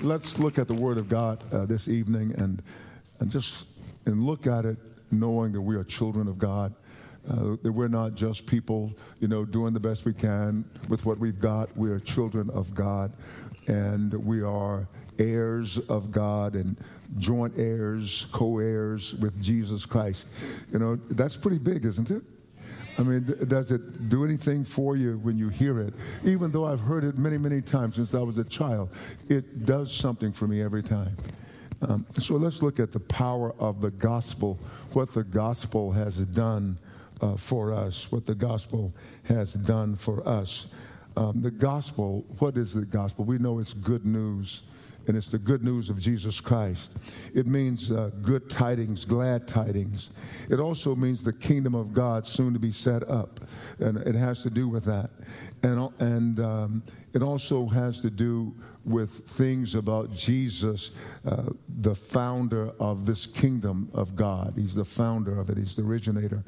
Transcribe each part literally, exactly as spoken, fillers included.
let's look at the Word of God uh, this evening and and just and look at it knowing that we are children of God, uh, that we're not just people, you know, doing the best we can with what we've got. We are children of God, and we are heirs of God and joint heirs, co-heirs with Jesus Christ. You know, that's pretty big, isn't it? I mean, does it do anything for you when you hear it? Even though I've heard it many, many times since I was a child, it does something for me every time. Um, so let's look at the power of the gospel, what the gospel has done uh, for us, what the gospel has done for us. Um, the gospel, what is the gospel? We know it's good news. And it's the good news of Jesus Christ. It means uh, good tidings, glad tidings. It also means the kingdom of God soon to be set up. And it has to do with that. And, and um, it also has to do with things about Jesus, uh, the founder of this kingdom of God. He's the founder of it. He's the originator.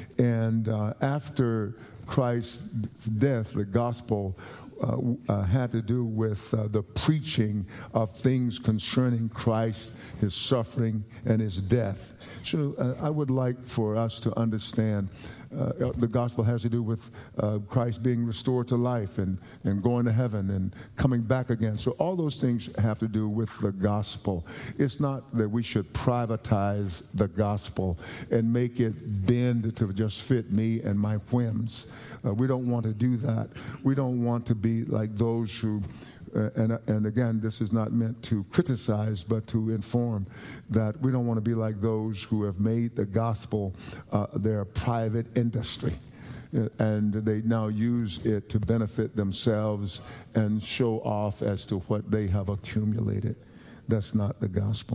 And uh, after Christ's death, the gospel Uh, uh, had to do with uh, the preaching of things concerning Christ, his suffering, and his death. So uh, I would like for us to understand uh, the gospel has to do with uh, Christ being restored to life and, and going to heaven and coming back again. So all those things have to do with the gospel. It's not that we should privatize the gospel and make it bend to just fit me and my whims. Uh, we don't want to do that. We don't want to be like those who, uh, and, and again, this is not meant to criticize, but to inform, that we don't want to be like those who have made the gospel uh, their private industry. Uh, and they now use it to benefit themselves and show off as to what they have accumulated. That's not the gospel.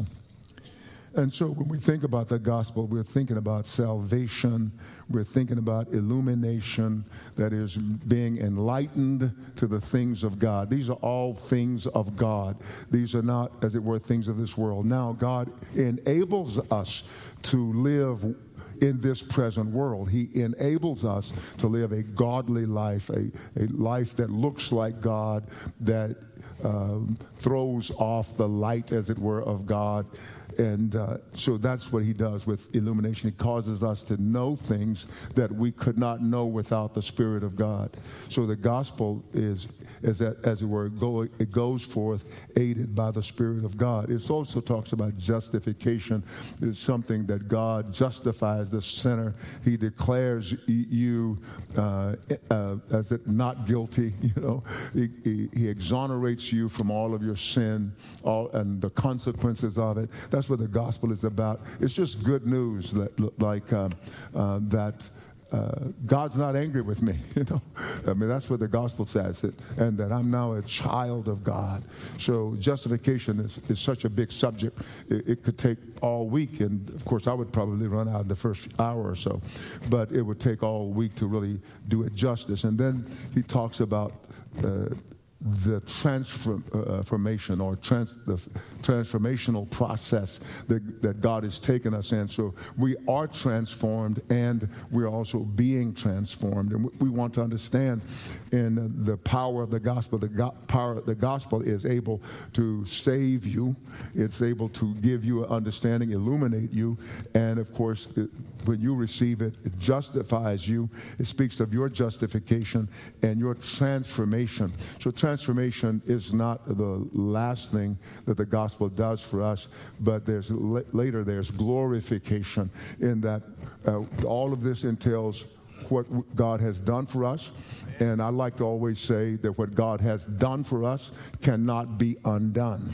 And so when we think about the gospel, we're thinking about salvation. We're thinking about illumination, that is being enlightened to the things of God. These are all things of God. These are not, as it were, things of this world. Now, God enables us to live in this present world. He enables us to live a godly life, a, a life that looks like God, that uh, throws off the light, as it were, of God. And uh, so that's what he does with illumination. He causes us to know things that we could not know without the Spirit of God. So the gospel is, is that, as it were, go, it goes forth aided by the Spirit of God. It also talks about justification. It's something that God justifies the sinner. He declares you uh, uh, as it not guilty. You know, he, he, he exonerates you from all of your sin, all and the consequences of it. That's what the gospel is about. It's just good news that, like uh, uh, that uh, God's not angry with me. You know, I mean, that's what the gospel says, it, and that I'm now a child of God. So justification is, is such a big subject. It, it could take all week, and of course, I would probably run out in the first hour or so, but it would take all week to really do it justice. And then he talks about Uh, the transformation or trans, the transformational process that, that God has taken us in. So we are transformed, and we're also being transformed. And we want to understand in the power of the gospel. The go- power of the gospel is able to save you. It's able to give you an understanding, illuminate you. And of course, it, when you receive it, it justifies you. It speaks of your justification and your transformation. So transformation is not the last thing that the gospel does for us, but there's later there's glorification, in that uh, all of this entails what God has done for us. And I like to always say that what God has done for us cannot be undone.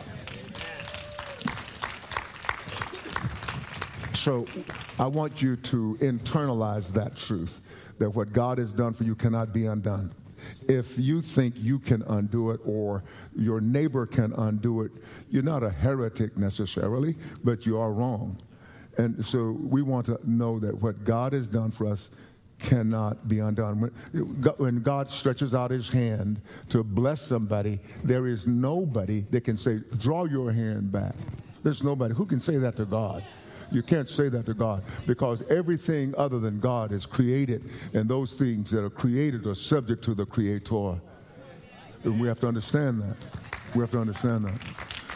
So I want you to internalize that truth, that what God has done for you cannot be undone. If you think you can undo it, or your neighbor can undo it, you're not a heretic necessarily, but you are wrong. And so we want to know that what God has done for us cannot be undone. When, when God stretches out his hand to bless somebody, there is nobody that can say, draw your hand back. There's nobody. Who can say that to God? You can't say that to God, because everything other than God is created, and those things that are created are subject to the Creator. And we have to understand that. We have to understand that.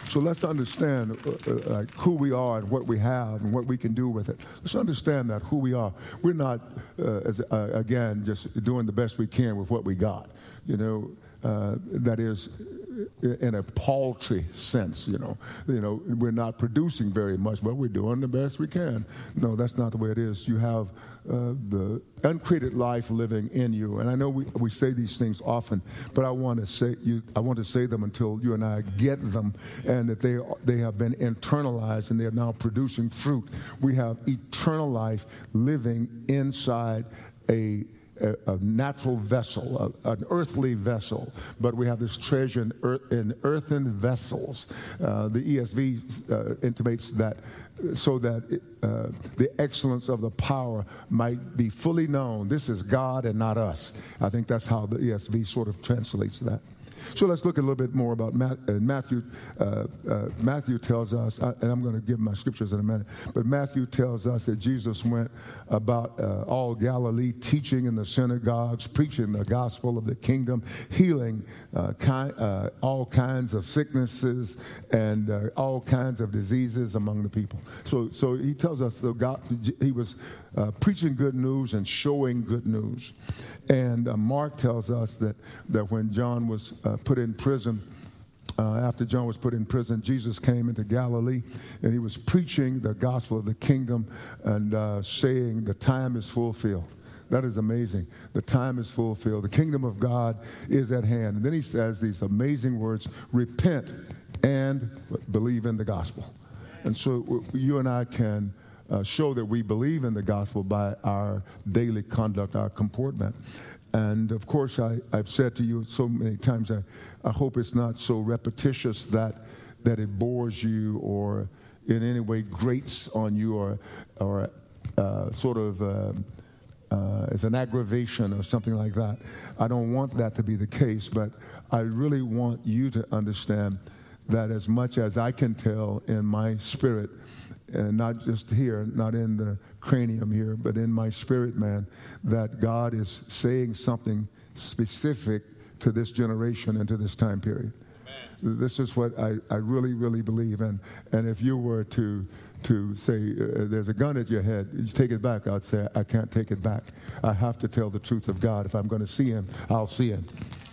So let's understand uh, uh, like who we are and what we have and what we can do with it. Let's understand that who we are. We're not, uh, as, uh, again, just doing the best we can with what we got. You know, uh, that is, in a paltry sense, you know. You know, we're not producing very much, but we're doing the best we can. No, that's not the way it is. You have uh, the uncreated life living in you. And I know we, we say these things often, but I want to say you I want to say them until you and I get them, and that they they have been internalized and they are now producing fruit. We have eternal life living inside a A, a natural vessel, a, an earthly vessel, but we have this treasure in, earth, in earthen vessels. Uh, the E S V uh, intimates that so that it, uh, the excellence of the power might be fully known. This is God and not us. I think that's how the E S V sort of translates that. So let's look a little bit more about Matthew. Uh, uh, Matthew tells us, and I'm going to give my scriptures in a minute, but Matthew tells us that Jesus went about uh, all Galilee, teaching in the synagogues, preaching the gospel of the kingdom, healing uh, ki- uh, all kinds of sicknesses and uh, all kinds of diseases among the people. So, so he tells us that God, he was uh, preaching good news and showing good news. And uh, Mark tells us that, that when John was uh, put in prison, uh, after John was put in prison, Jesus came into Galilee, and he was preaching the gospel of the kingdom and uh, saying the time is fulfilled. That is amazing. The time is fulfilled. The kingdom of God is at hand. And then he says these amazing words, repent and believe in the gospel. And so you and I can Uh, show that we believe in the gospel by our daily conduct, our comportment. And of course, I, I've said to you so many times, I, I hope it's not so repetitious that that it bores you or in any way grates on you or, or uh, sort of uh, uh, as an aggravation or something like that. I don't want that to be the case, but I really want you to understand that as much as I can tell in my spirit, and not just here, not in the cranium here, but in my spirit, man, that God is saying something specific to this generation and to this time period. Amen. This is what I, I really, really believe. And and if you were to to say uh, there's a gun at your head, you take it back, I'd say I can't take it back. I have to tell the truth of God. If I'm going to see him, I'll see him.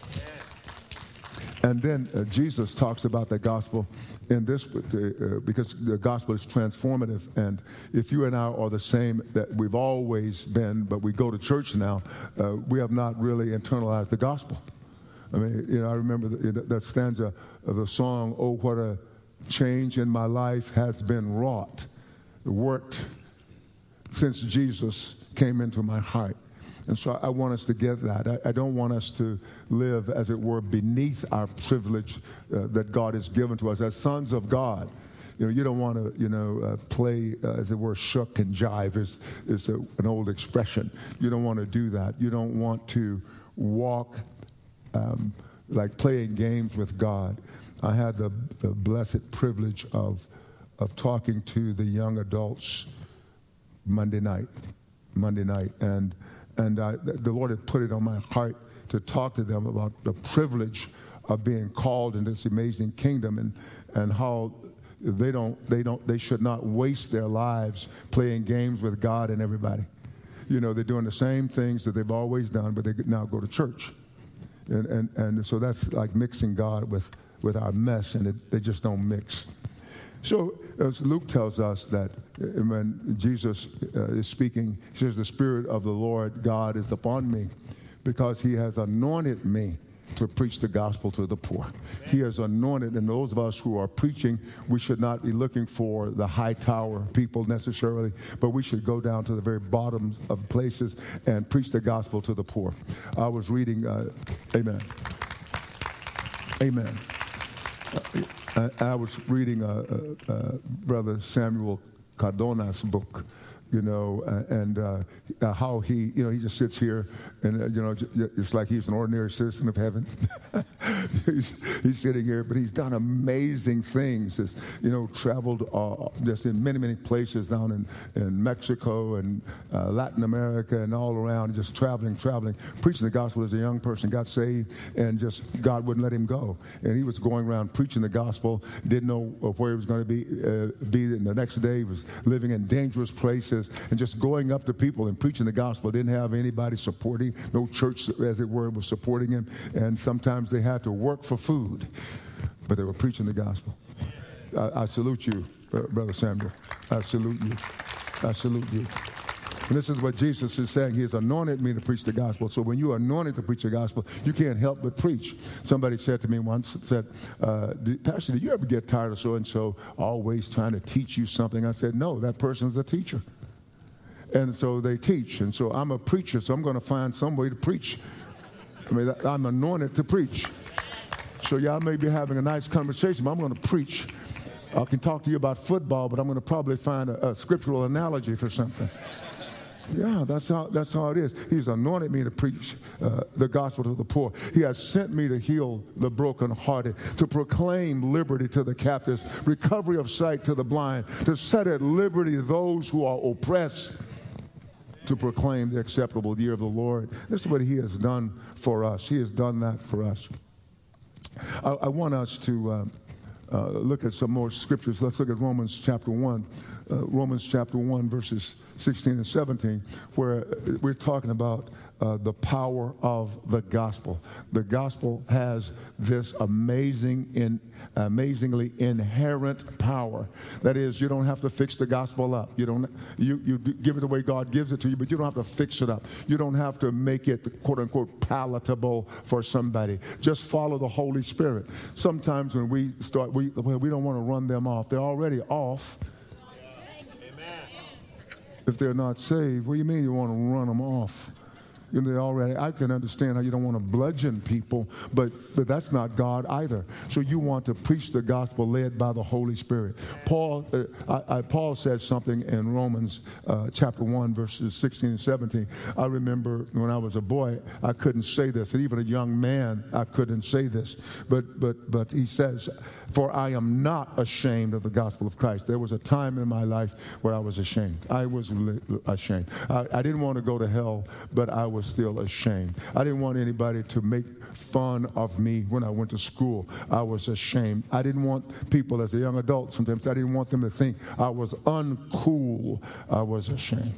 And then uh, Jesus talks about the gospel in this, uh, because the gospel is transformative. And if you and I are the same that we've always been, but we go to church now, uh, we have not really internalized the gospel. I mean, you know, I remember the, that stanza of the song, "Oh, what a change in my life has been wrought, worked since Jesus came into my heart." And so I want us to get that. I, I don't want us to live, as it were, beneath our privilege uh, that God has given to us as sons of God. You know, you don't want to, you know, uh, play, uh, as it were, shuck and jive is, is a, an old expression. You don't want to do that. You don't want to walk um, like playing games with God. I had the, the blessed privilege of of talking to the young adults Monday night, Monday night, and And I, the Lord had put it on my heart to talk to them about the privilege of being called into this amazing kingdom, and, and how they don't, they don't, they should not waste their lives playing games with God and everybody. You know, they're doing the same things that they've always done, but they now go to church, and and, and so that's like mixing God with, with our mess, and it, they just don't mix. So, as Luke tells us that when Jesus uh, is speaking, he says, "The Spirit of the Lord God is upon me, because he has anointed me to preach the gospel to the poor." Amen. He has anointed, and those of us who are preaching, we should not be looking for the high tower people necessarily, but we should go down to the very bottom of places and preach the gospel to the poor. I was reading, uh, amen, amen. Uh, I was reading uh, uh, uh, Brother Samuel Cardona's book, you know, uh, and uh, uh, how he, you know, he just sits here and, uh, you know, j- it's like he's an ordinary citizen of heaven. he's, he's sitting here, but he's done amazing things. He's, you know, traveled uh, just in many, many places down in, in Mexico and uh, Latin America and all around, just traveling, traveling, preaching the gospel as a young person, got saved, and just God wouldn't let him go. And he was going around preaching the gospel, didn't know where he was going to be, uh, be and the next day he was living in dangerous places and just going up to people and preaching the gospel. Didn't have anybody supporting, no church, as it were, was supporting him. And sometimes they had to work for food, but they were preaching the gospel. I, I salute you, uh, Brother Samuel. I salute you. I salute you. And this is what Jesus is saying. He has anointed me to preach the gospel. So when you are anointed to preach the gospel, you can't help but preach. Somebody said to me once, said, uh, Pastor, did you ever get tired of so-and-so always trying to teach you something? I said, no, that person's a teacher. And so they teach. And so I'm a preacher, so I'm going to find some way to preach. I mean, I'm anointed to preach. So y'all may be having a nice conversation, but I'm going to preach. I can talk to you about football, but I'm going to probably find a, a scriptural analogy for something. Yeah, that's how that's how it is. He's anointed me to preach uh, the gospel to the poor. He has sent me to heal the brokenhearted, to proclaim liberty to the captives, recovery of sight to the blind, to set at liberty those who are oppressed, to proclaim the acceptable year of the Lord. This is what he has done for us. He has done that for us. I, I want us to uh, uh, look at some more scriptures. Let's look at Romans chapter one. Uh, Romans chapter one, verses sixteen and seventeen, where we're talking about uh, the power of the gospel. The gospel has this amazing, in, amazingly inherent power. That is, you don't have to fix the gospel up. You don't. You you give it the way God gives it to you, but you don't have to fix it up. You don't have to make it quote unquote palatable for somebody. Just follow the Holy Spirit. Sometimes when we start, we we don't want to run them off. They're already off. If they're not saved, what do you mean you want to run them off? You know, they already, I can understand how you don't want to bludgeon people, but, but that's not God either. So you want to preach the gospel led by the Holy Spirit. Paul uh, I, I, Paul said something in Romans uh, chapter one, verses sixteen and seventeen. I remember when I was a boy, I couldn't say this. And even a young man, I couldn't say this. But, but, but he says, for I am not ashamed of the gospel of Christ. There was a time in my life where I was ashamed. I was ashamed. I, I didn't want to go to hell, but I was still ashamed. I didn't want anybody to make fun of me when I went to school. I was ashamed. I didn't want people, as a young adult, sometimes I didn't want them to think I was uncool. I was ashamed.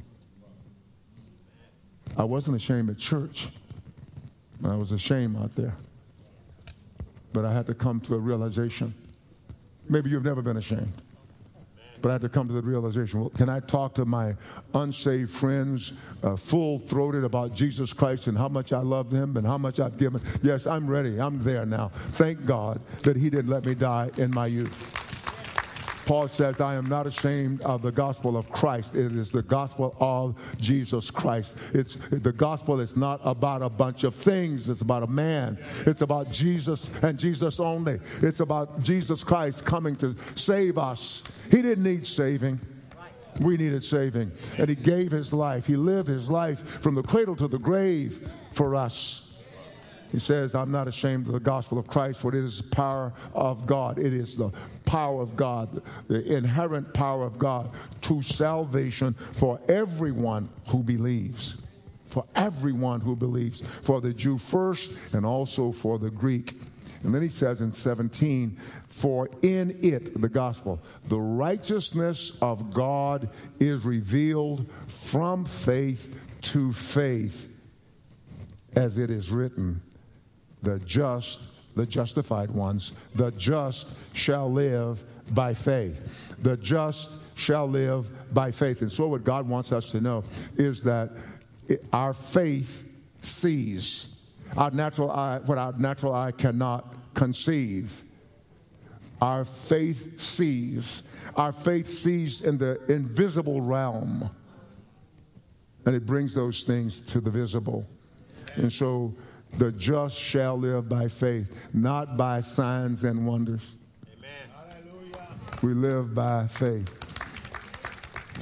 I wasn't ashamed at church. I was ashamed out there. But I had to come to a realization. Maybe you've never been ashamed. But I had to come to the realization, well, can I talk to my unsaved friends uh, full-throated about Jesus Christ and how much I love him and how much I've given? Yes, I'm ready. I'm there now. Thank God that he didn't let me die in my youth. Paul says, I am not ashamed of the gospel of Christ. It is the gospel of Jesus Christ. It's the gospel is not about a bunch of things. It's about a man. It's about Jesus and Jesus only. It's about Jesus Christ coming to save us. He didn't need saving. We needed saving. And he gave his life. He lived his life from the cradle to the grave for us. He says, I'm not ashamed of the gospel of Christ, for it is the power of God. It is the power of God, the inherent power of God to salvation for everyone who believes. For everyone who believes. For the Jew first and also for the Greek. And then he says in seventeen, for in it, the gospel, the righteousness of God is revealed from faith to faith, as it is written, the just, the justified ones, the just shall live by faith. The just shall live by faith. And so what God wants us to know is that it, our faith sees. Our natural eye, what our natural eye cannot conceive. Our faith sees. Our faith sees in the invisible realm. And it brings those things to the visible. And so the just shall live by faith, not by signs and wonders. Amen. We live by faith.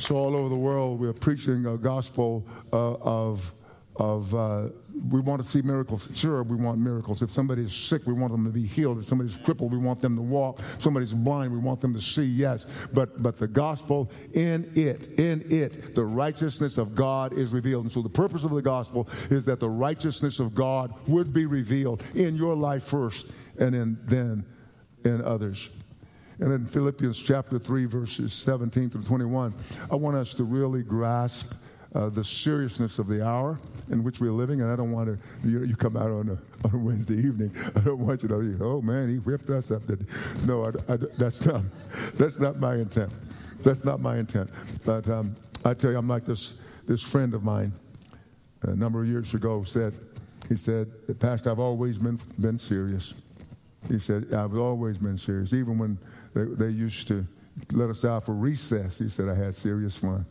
So all over the world, we're preaching a gospel uh, of, of uh, we want to see miracles. Sure, we want miracles. If somebody is sick, we want them to be healed. If somebody's crippled, we want them to walk. If somebody's blind, we want them to see, yes. But, but the gospel, in it, in it, the righteousness of God is revealed. And so the purpose of the gospel is that the righteousness of God would be revealed in your life first, and in, then in others. And in Philippians chapter three, verses seventeen through twenty-one, I want us to really grasp uh, the seriousness of the hour in which we're living. And I don't want to, you, you come out on a, on a Wednesday evening, I don't want you to think, oh man, he whipped us up. No, I, I, that's not, that's not my intent. That's not my intent. But um, I tell you, I'm like this, this friend of mine a number of years ago said, he said, Pastor, I've always been, been serious. He said, I've always been serious. Even when they, they used to let us out for recess, he said, I had serious fun.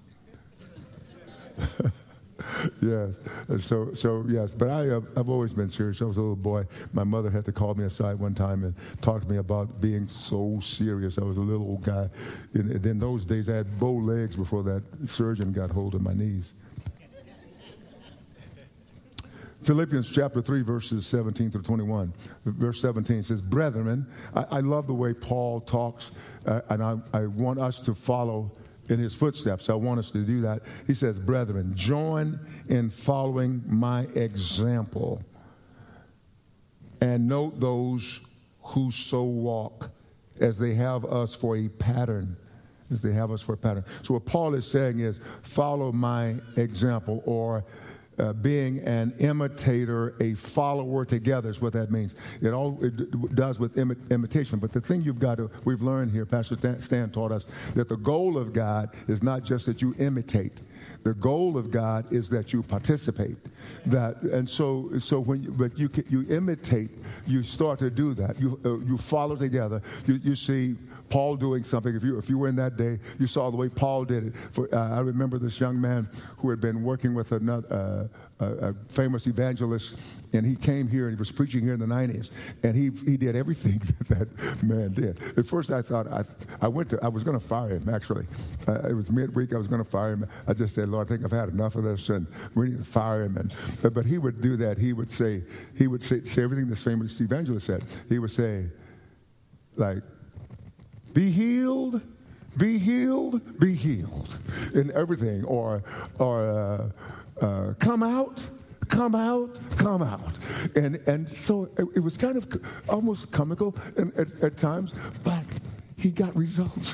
Yes. So, so yes. But I, uh, I've always been serious. I was a little boy. My mother had to call me aside one time and talk to me about being so serious. I was a little old guy. In, in those days, I had bow legs before that surgeon got hold of my knees. Philippians chapter three, verses seventeen through twenty-one. Verse seventeen says, brethren, I, I love the way Paul talks, uh, and I, I want us to follow in his footsteps. I want us to do that. He says, brethren, join in following my example, and note those who so walk, as they have us for a pattern. As they have us for a pattern. So what Paul is saying is, follow my example, or Uh, being an imitator, a follower together is what that means. It all it does with imi- imitation. But the thing you've got to, we've learned here, Pastor Stan, Stan taught us, that the goal of God is not just that you imitate. The goal of God is that you participate. That and so so when you, but you you imitate, you start to do that. You uh, you follow together. You you see Paul doing something. If you if you were in that day, you saw the way Paul did it. For uh, I remember this young man who had been working with another uh, a, a famous evangelist, and he came here and he was preaching here in the nineties, and he he did everything that that man did. At first, I thought I I went to I was going to fire him. Actually, uh, it was midweek. I was going to fire him. I just said, Lord, I think I've had enough of this, and we need to fire him. And but, but he would do that. He would say he would say, say everything this famous evangelist said. He would say, like, be healed, be healed, be healed, in everything, or or uh, uh, come out, come out, come out, and and so it, it was kind of almost comical at, at, at times, but he got results.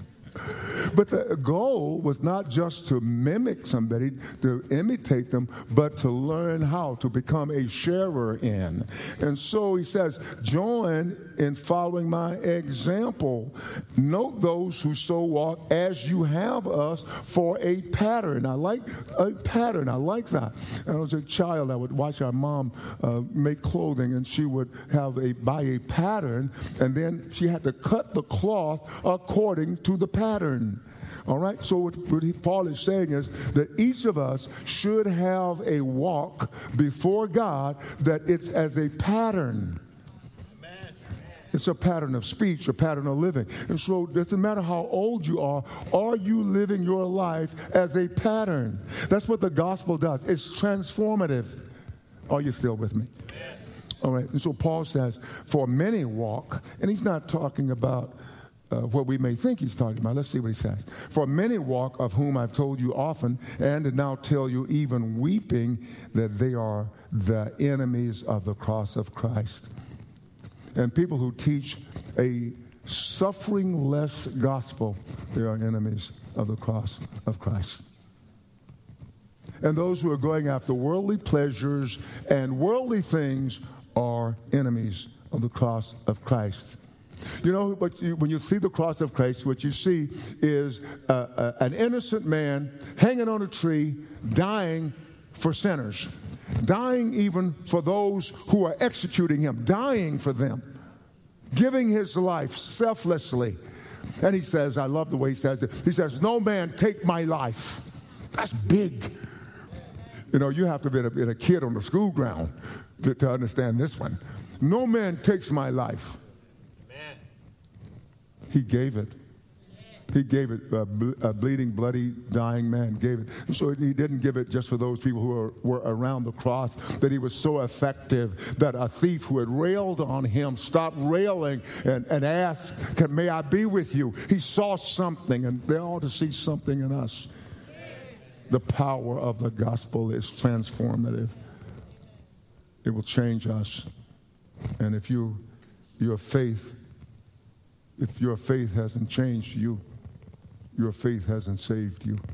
But the goal was not just to mimic somebody, to imitate them, but to learn how to become a sharer in. And so he says, join in following my example. Note those who so walk as you have us for a pattern. I like a pattern. I like that. And as a child, I would watch our mom uh, make clothing, and she would have a buy a pattern, and then she had to cut the cloth according to the pattern. All right, so what, what he, Paul is saying is that each of us should have a walk before God that it's as a pattern. Amen. It's a pattern of speech, a pattern of living. And so it doesn't matter how old you are, are you living your life as a pattern? That's what the gospel does. It's transformative. Are you still with me? Amen. All right, and so Paul says, for many walk, and he's not talking about Uh, what we may think he's talking about. Let's see what he says. For many walk, of whom I've told you often, and now tell you even weeping, that they are the enemies of the cross of Christ. And people who teach a suffering-less gospel, they are enemies of the cross of Christ. And those who are going after worldly pleasures and worldly things are enemies of the cross of Christ. You know, but you, when you see the cross of Christ, what you see is uh, uh, an innocent man hanging on a tree, dying for sinners, dying even for those who are executing him, dying for them, giving his life selflessly. And he says, I love the way he says it. He says, no man take my life. That's big. You know, you have to be a, be a kid on the school ground to, to understand this one. No man takes my life. He gave it. He gave it, a, a bleeding, bloody, dying man gave it. And so he didn't give it just for those people who were, were around the cross, that he was so effective that a thief who had railed on him stopped railing and, and asked, "Can, may I be with you?" He saw something, and they ought to see something in us. The power of the gospel is transformative. It will change us. And if you, your faith, if your faith hasn't changed you, your faith hasn't saved you.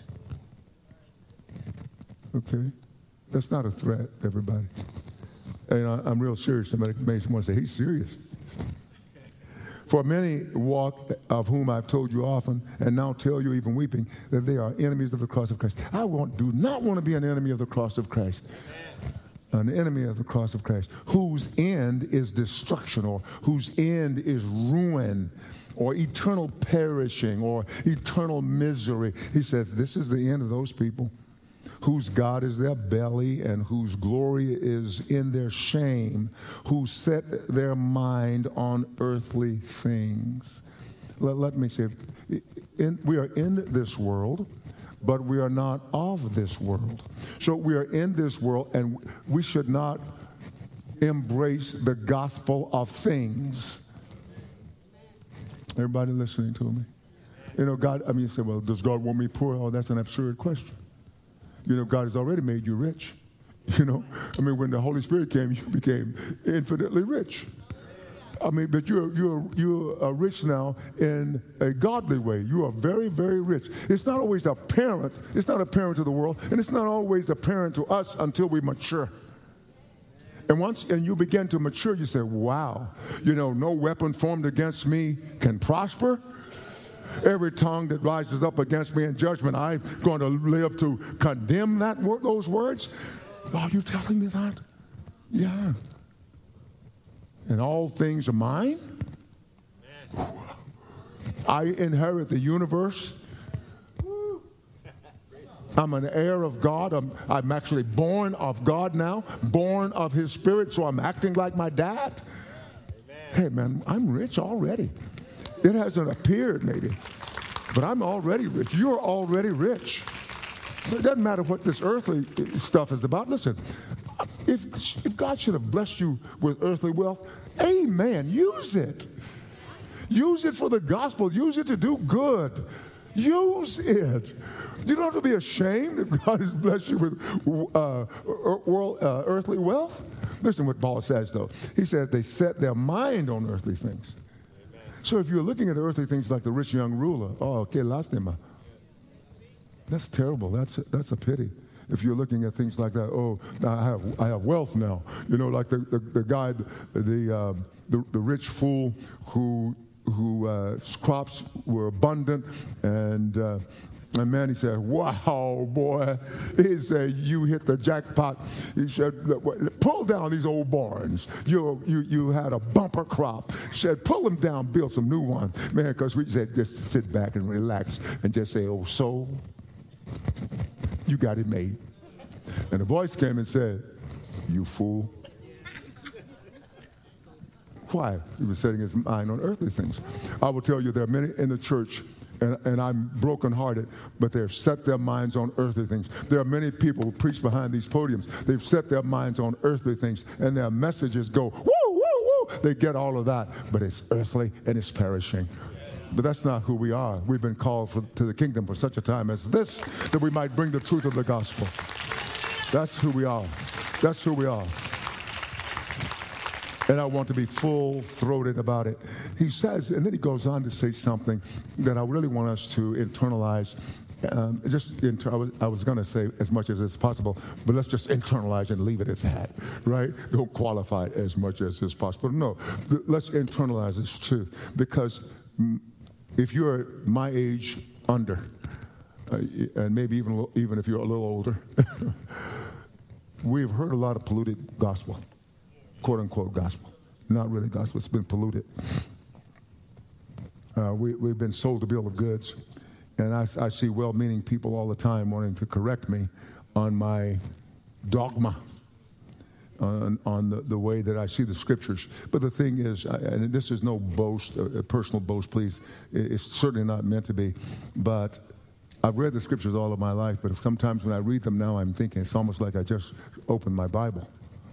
Okay? That's not a threat, everybody. And I, I'm real serious. Somebody may want to say, he's serious. For many walk, of whom I've told you often, and now tell you even weeping, that they are enemies of the cross of Christ. I want, do not want to be an enemy of the cross of Christ. An enemy of the cross of Christ, whose end is destruction, or whose end is ruin, or eternal perishing, or eternal misery. He says this is the end of those people, whose God is their belly, and whose glory is in their shame, who set their mind on earthly things. Let, let me say, in, we are in this world, but we are not of this world. So we are in this world, and we should not embrace the gospel of things. Everybody listening to me? You know, God, I mean, you say, well, does God want me poor? Oh, that's an absurd question. You know, God has already made you rich. You know, I mean, when the Holy Spirit came, you became infinitely rich. I mean, but you're you're you're rich now in a godly way. You are very, very rich. It's not always apparent. It's not apparent to the world, and it's not always apparent to us until we mature. And once and you begin to mature, you say, "Wow, you know, no weapon formed against me can prosper. Every tongue that rises up against me in judgment, I'm going to live to condemn that word, those words." Are you telling me that? Yeah. And all things are mine. Amen. I inherit the universe. I'm an heir of God. I'm, I'm actually born of God now, born of His Spirit, so I'm acting like my dad. Amen. Hey, man, I'm rich already. It hasn't appeared, maybe, but I'm already rich. You're already rich. It doesn't matter what this earthly stuff is about. Listen, if, if God should have blessed you with earthly wealth, amen, use it. Use it for the gospel. Use it to do good. Use it. You don't have to be ashamed if God has blessed you with uh, world, uh, earthly wealth. Listen what Paul says, though. He says they set their mind on earthly things. Amen. So if you're looking at earthly things like the rich young ruler, oh, que lástima. That's terrible. That's a, that's a pity. If you're looking at things like that, oh, I have I have wealth now. You know, like the the, the guy, the, uh, the the rich fool who who uh, crops were abundant, and uh, and man, he said, "Wow, boy," he said, "you hit the jackpot." He said, "Pull down these old barns. You you you had a bumper crop." He said, "Pull them down, build some new ones, man." Because we said just sit back and relax and just say, "Oh, soul, you got it made." And a voice came and said, "You fool." Why? He was setting his mind on earthly things. I will tell you, there are many in the church, and, and I'm brokenhearted, but they've set their minds on earthly things. There are many people who preach behind these podiums. They've set their minds on earthly things, and their messages go, woo, woo, woo. They get all of that, but it's earthly and it's perishing. But that's not who we are. We've been called for, to the kingdom for such a time as this, that we might bring the truth of the gospel. That's who we are. That's who we are. And I want to be full-throated about it. He says, and then he goes on to say something that I really want us to internalize. Um, just inter- I was, I was going to say as much as it's possible, but let's just internalize and leave it at that, right? Don't qualify it as much as is possible. No, th- let's internalize this truth, because if you're my age under, uh, and maybe even even if you're a little older, we've heard a lot of polluted gospel. "Quote unquote gospel." Not really gospel, it's been polluted. Uh, we, we've been sold a bill of goods. And I, I see well meaning people all the time wanting to correct me on my dogma. on, on the, the way that I see the scriptures. But the thing is, I, and this is no boast, a personal boast, please. It's certainly not meant to be. But I've read the scriptures all of my life, but sometimes when I read them now, I'm thinking it's almost like I just opened my Bible.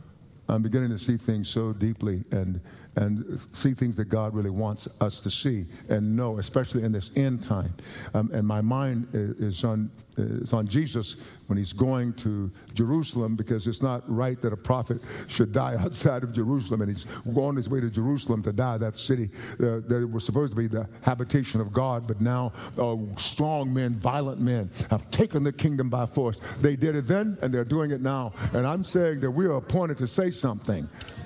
I'm beginning to see things so deeply and and see things that God really wants us to see and know, especially in this end time. Um, and my mind is on is on Jesus when he's going to Jerusalem, because it's not right that a prophet should die outside of Jerusalem, and he's on his way to Jerusalem to die, that city uh, that was supposed to be the habitation of God, but now uh, strong men, violent men have taken the kingdom by force. They did it then, and they're doing it now. And I'm saying that we are appointed to say something.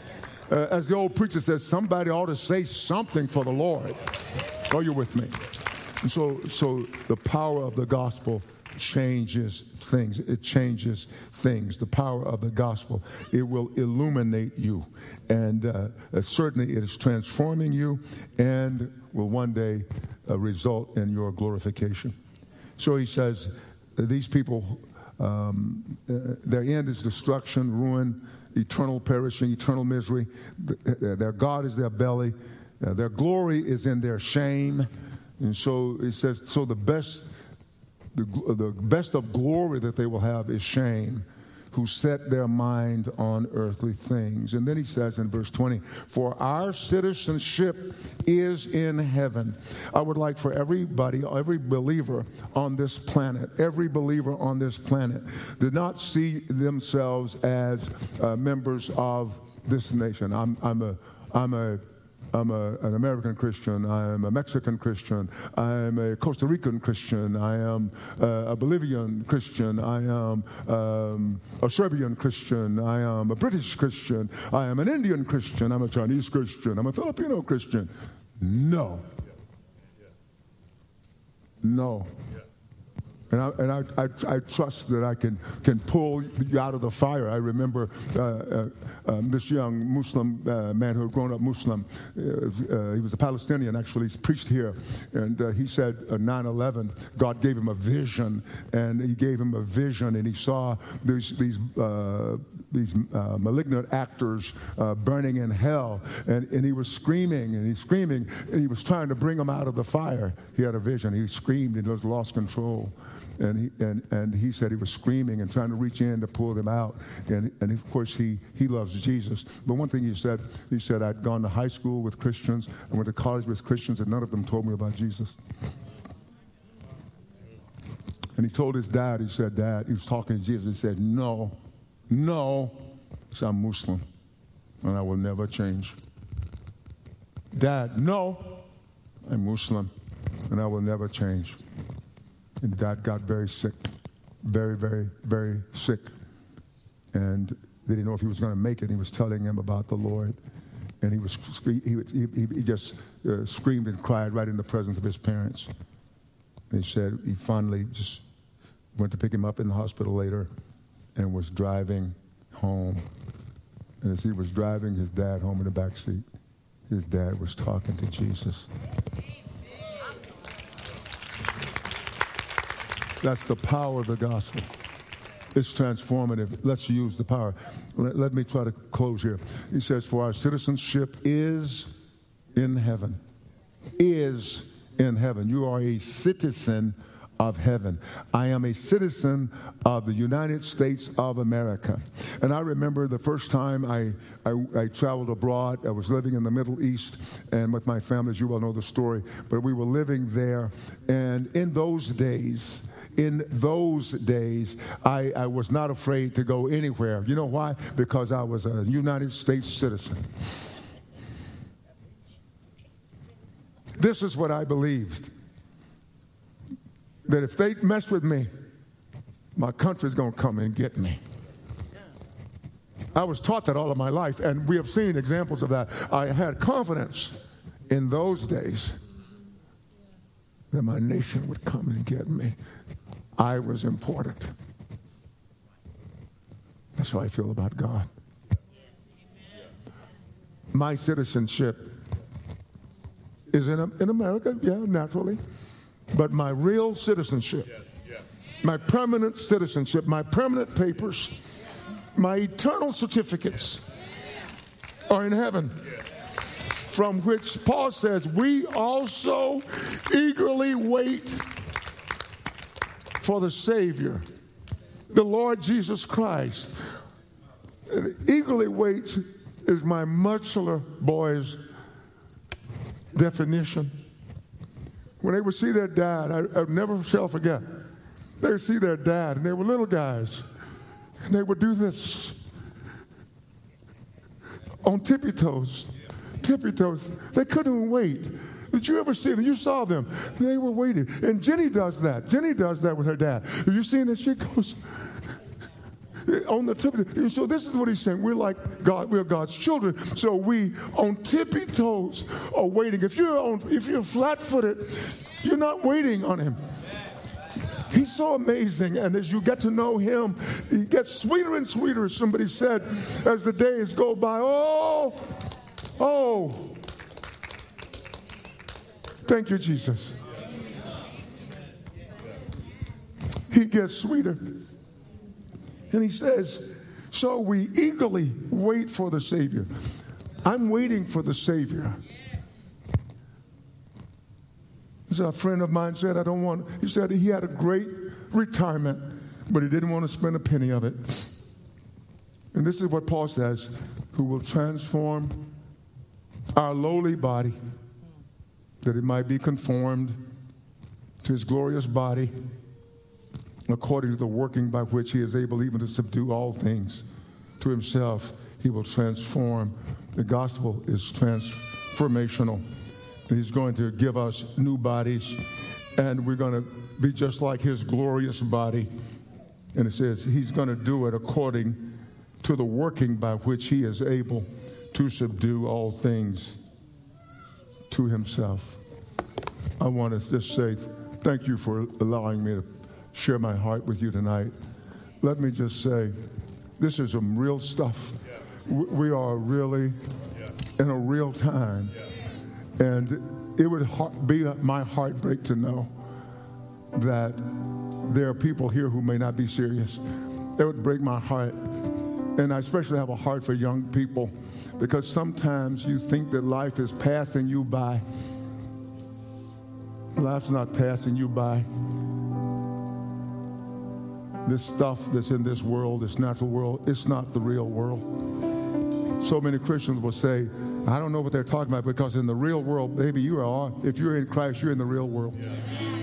Uh, as the old preacher says, somebody ought to say something for the Lord. Are you with me? And so, so the power of the gospel changes things. It changes things. The power of the gospel, it will illuminate you. And uh, certainly it is transforming you and will one day uh, result in your glorification. So he says, these people, um, uh, their end is destruction, ruin, eternal perishing, eternal misery. Their God is their belly. Uh, their glory is in their shame. And so it says, so the best, the, the best of glory that they will have is shame, who set their mind on earthly things. And then he says in verse twenty, for our citizenship is in heaven. I would like for everybody, every believer on this planet, every believer on this planet, do not see themselves as uh, members of this nation. I'm, I'm a, I'm a, I'm a, an American Christian. I am a Mexican Christian. I am a Costa Rican Christian. I am uh, a Bolivian Christian. I am um, a Serbian Christian. I am a British Christian. I am an Indian Christian. I'm a Chinese Christian. I'm a Filipino Christian. No. No. And I, and I, I, I trust that I can, can pull you out of the fire. I remember uh, uh, um, this young Muslim uh, man who had grown up Muslim. Uh, uh, he was a Palestinian, actually. He's preached here. And uh, he said uh, nine eleven, God gave him a vision. And he gave him a vision. And he saw these, these, uh, these uh, malignant actors uh, burning in hell. And, and he was screaming and he's screaming. And he was trying to bring them out of the fire. He had a vision. He screamed and just lost control. And he, and, and he said he was screaming and trying to reach in to pull them out. And, and of course, he, he loves Jesus. But one thing he said, he said, I'd gone to high school with Christians. I went to college with Christians, and none of them told me about Jesus. And he told his dad, he said, Dad, he was talking to Jesus. He said, no, no. He said, I'm Muslim, and I will never change. Dad, no, I'm Muslim, and I will never change. And Dad got very sick, very, very, very sick. And they didn't know if he was going to make it. He was telling him about the Lord. And he was he, he, he just uh, screamed and cried right in the presence of his parents. And he said he finally just went to pick him up in the hospital later and was driving home. And as he was driving his dad home in the back seat, his dad was talking to Jesus. That's the power of the gospel. It's transformative. Let's use the power. Let, let me try to close here. He says, for our citizenship is in heaven. Is in heaven. You are a citizen of heaven. I am a citizen of the United States of America. And I remember the first time I, I, I traveled abroad. I was living in the Middle East and with my family, as you well know the story, but we were living there. And in those days, In those days, I, I was not afraid to go anywhere. You know why? Because I was a United States citizen. This is what I believed. That if they mess with me, my country's going to come and get me. I was taught that all of my life, and we have seen examples of that. I had confidence in those days that my nation would come and get me. I was important. That's how I feel about God. My citizenship is in, in America, yeah, naturally. But my real citizenship, my permanent citizenship, my permanent papers my eternal certificates are in heaven, from which Paul says, we also eagerly wait for the Savior, the Lord Jesus Christ. Eagerly waits is my Mutchler boys' definition. When they would see their dad, I, I never shall forget, they would see their dad, and they were little guys, and they would do this on tippy toes, tippy toes. They couldn't wait. Did you ever see them? You saw them. They were waiting. And Jenny does that. Jenny does that with her dad. Have you seen this? She goes on the tippy. So this is what he's saying. We're like God. We're God's children. So we on tippy toes are waiting. If you're on, if you're flat-footed, you're not waiting on him. He's so amazing, and as you get to know him, he gets sweeter and sweeter, as somebody said, as the days go by. Oh, oh. Thank you, Jesus. He gets sweeter. And he says, so we eagerly wait for the Savior. I'm waiting for the Savior. As a friend of mine said, I don't want, he said he had a great retirement, but he didn't want to spend a penny of it. And this is what Paul says, who will transform our lowly body, that it might be conformed to his glorious body, according to the working by which he is able even to subdue all things to himself. He will transform. The gospel is transformational. He's going to give us new bodies, and we're going to be just like his glorious body. And it says he's going to do it according to the working by which he is able to subdue all things to himself. I want to just say thank you for allowing me to share my heart with you tonight. Let me just say, this is some real stuff. We are really in a real time. And it would be my heartbreak to know that there are people here who may not be serious. It would break my heart. And I especially have a heart for young people, because sometimes you think that life is passing you by. Life's not passing you by. This stuff that's in this world, this natural world, it's not the real world. So many Christians will say, I don't know what they're talking about, because in the real world, baby, you are. If you're in Christ, you're in the real world. Yeah.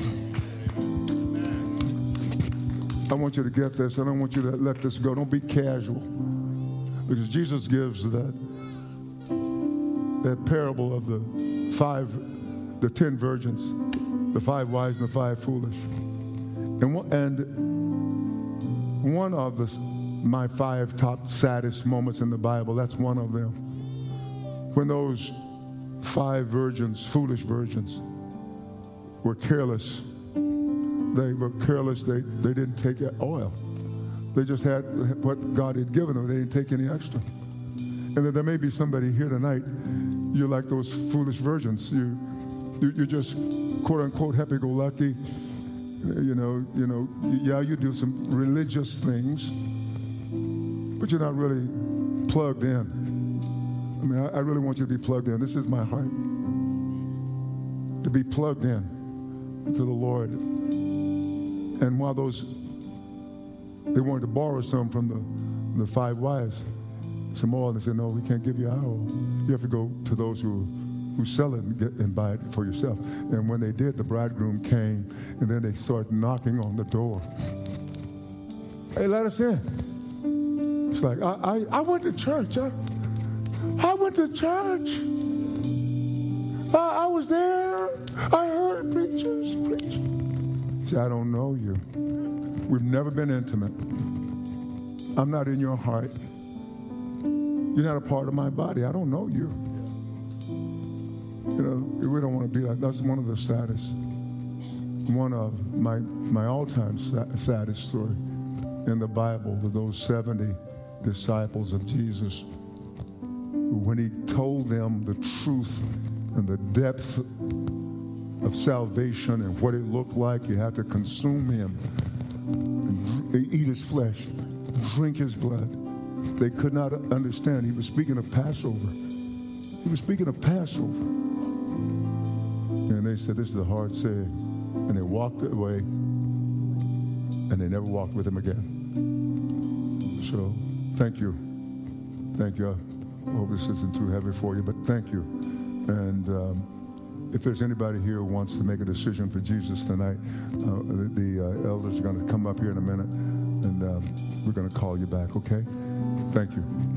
I want you to get this. I don't want you to let this go. Don't be casual, because Jesus gives that that parable of the five, the ten virgins, the five wise and the five foolish, and one, and one of the my five top saddest moments in the Bible. That's one of them. When those five virgins, foolish virgins, were careless. They were careless. They, they didn't take oil. They just had what God had given them. They didn't take any extra. And there may be somebody here tonight, you're like those foolish virgins. You, you, you're just, quote unquote, happy-go-lucky. You know, you know, yeah, you do some religious things, but you're not really plugged in. I mean, I, I really want you to be plugged in. This is my heart. To be plugged in to the Lord. And while those, they wanted to borrow some from the, the five wives, some oil, and they said, no, we can't give you our oil. You have to go to those who who sell it and, get, and buy it for yourself. And when they did, the bridegroom came, and then they started knocking on the door. Hey, let us in. It's like, I, I, I went to church. I, I went to church. I, I was there. I heard preachers preach. See, I don't know you. We've never been intimate. I'm not in your heart. You're not a part of my body. I don't know you. You know, we don't want to be like, that's one of the saddest, one of my my all-time saddest story in the Bible with those seventy disciples of Jesus. When he told them the truth and the depth of salvation and what it looked like, you had to consume him, and eat his flesh, drink his blood. they could not understand. He was speaking of Passover. He was speaking of Passover. And they said, this is a hard saying. And they walked away, and they never walked with him again. So thank you. Thank you. I hope this isn't too heavy for you, but thank you. And um, if there's anybody here who wants to make a decision for Jesus tonight, uh, the, the uh, elders are going to come up here in a minute, and uh, we're going to call you back, okay? Thank you.